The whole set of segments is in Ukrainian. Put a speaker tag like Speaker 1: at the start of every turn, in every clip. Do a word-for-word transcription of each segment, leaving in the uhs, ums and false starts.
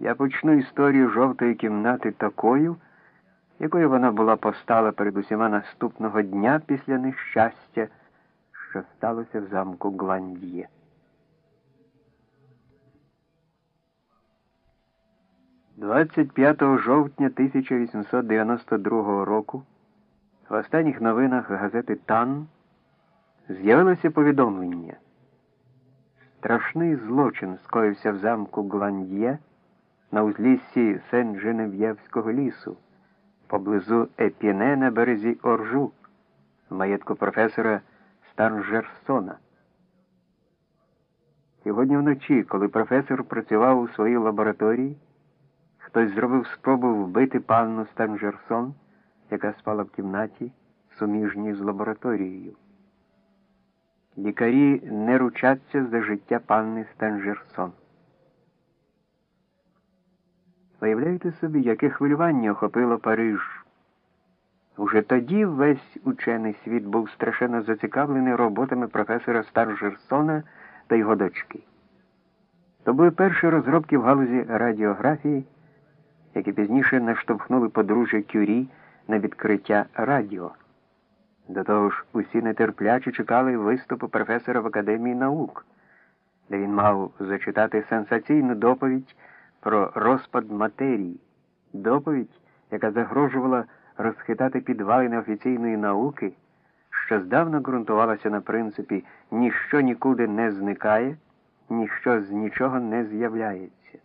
Speaker 1: Я почну історію жовтої кімнати такою, якою вона була постала перед усіма наступного дня після нещастя, що сталося в замку Гландьє. двадцять п'ятого жовтня тисяча вісімсот дев'яносто другого року в останніх новинах газети «Тан» з'явилося повідомлення. Страшний злочин скоївся в замку Гландьє на узліссі Сен-Женев'євського лісу, поблизу Епіне на березі Оржу, в маєтку професора Станжерсона. Сьогодні вночі, коли професор працював у своїй лабораторії, хтось зробив спробу вбити панну Станжерсон, яка спала в кімнаті, суміжній з лабораторією. Лікарі не ручаться за життя панни Станжерсон. Виявляєте собі, яке хвилювання охопило Париж. Уже тоді весь учений світ був страшенно зацікавлений роботами професора Станжерсона та його дочки. То були перші розробки в галузі радіографії, які пізніше наштовхнули подружжя Кюрі на відкриття радіо. До того ж, усі нетерпляче чекали виступу професора в Академії наук, де він мав зачитати сенсаційну доповідь про розпад матерії, доповідь, яка загрожувала розхитати підвалини офіційної науки, що здавна ґрунтувалася на принципі «ніщо нікуди не зникає, ніщо з нічого не з'являється».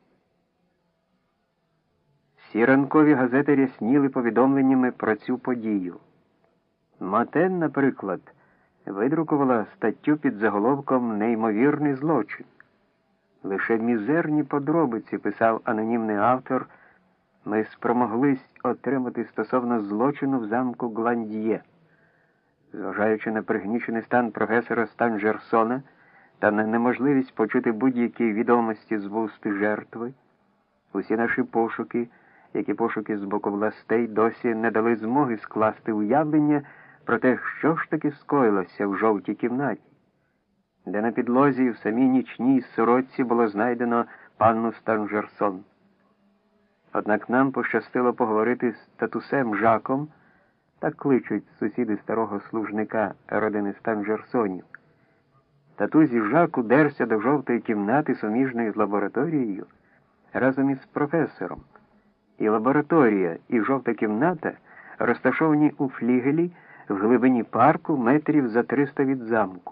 Speaker 1: Всі ранкові газети рясніли повідомленнями про цю подію. Матен, наприклад, видрукувала статтю під заголовком «Неймовірний злочин». Лише мізерні подробиці, писав анонімний автор, ми спромоглись отримати стосовно злочину в замку Гландьє. Зважаючи на пригнічений стан професора Станжерсона та на неможливість почути будь-які відомості з вуст жертви, усі наші пошуки, які пошуки з боку властей, досі не дали змоги скласти уявлення про те, що ж таки скоїлося в жовтій кімнаті, де на підлозі в самій нічній сорочці було знайдено панну Станжерсон. Однак нам пощастило поговорити з татусем Жаком, так кличуть сусіди старого служника родини Станжерсонів. Татусь Жак удерся до жовтої кімнати, суміжної з лабораторією, разом із професором. І лабораторія, і жовта кімната розташовані у флігелі в глибині парку метрів за триста від замку.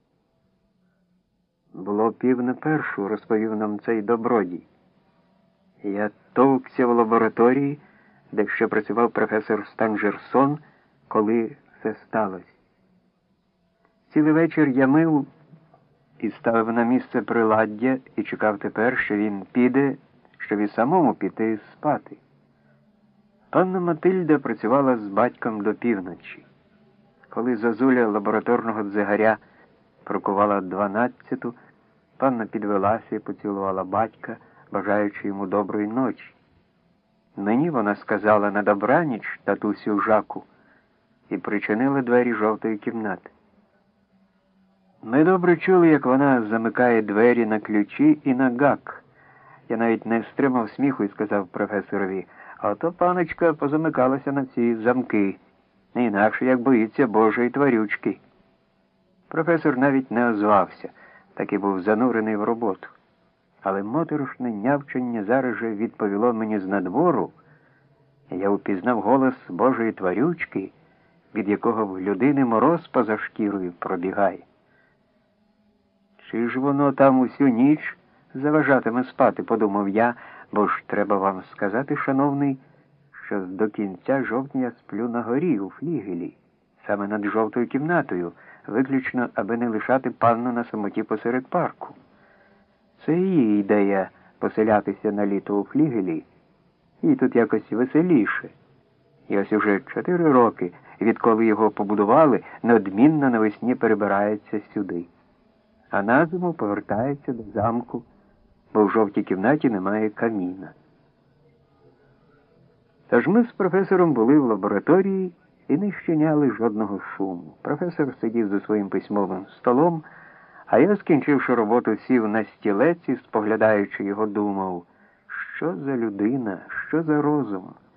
Speaker 1: Було пів на першу, розповів нам цей добродій. Я товкся в лабораторії, де ще працював професор Станжерсон, коли все сталося. Цілий вечір я мив і ставив на місце приладдя і чекав тепер, що він піде, щоб і самому піти спати. Панна Матильда працювала з батьком до півночі. Коли зозуля лабораторного дзигаря прокувала дванадцяту, панна підвелася і поцілувала батька, бажаючи йому доброї ночі. Мені вона сказала на добраніч татусю Жаку і причинила двері жовтої кімнати. Ми добре чули, як вона замикає двері на ключі і на гак. Я навіть не стримав сміху і сказав професорові: а ото паночка позамикалася на ці замки, не інакше, як боїться Божої тварючки. Професор навіть не озвався, так і був занурений в роботу. Але моторошне нявчання зараз же відповіло мені з надвору, і я упізнав голос Божої тварючки, від якого в людини мороз поза шкірою пробігає. Чи ж воно там усю ніч заважатиме спати, подумав я, бо ж треба вам сказати, шановний, що до кінця жовтня я сплю на горі у флігелі, саме над жовтою кімнатою, виключно, аби не лишати панну на самоті посеред парку. Це її ідея поселятися на літо у флігелі, і тут якось веселіше. І ось уже чотири роки, відколи його побудували, неодмінно навесні перебирається сюди. А на зиму повертається до замку, бо в жовтій кімнаті немає каміна. Тож ми з професором були в лабораторії і не щиняли жодного шуму. Професор сидів за своїм письмовим столом, а я, скінчивши роботу, сів на стілець і, споглядаючи його, думав, Що за людина, що за розум?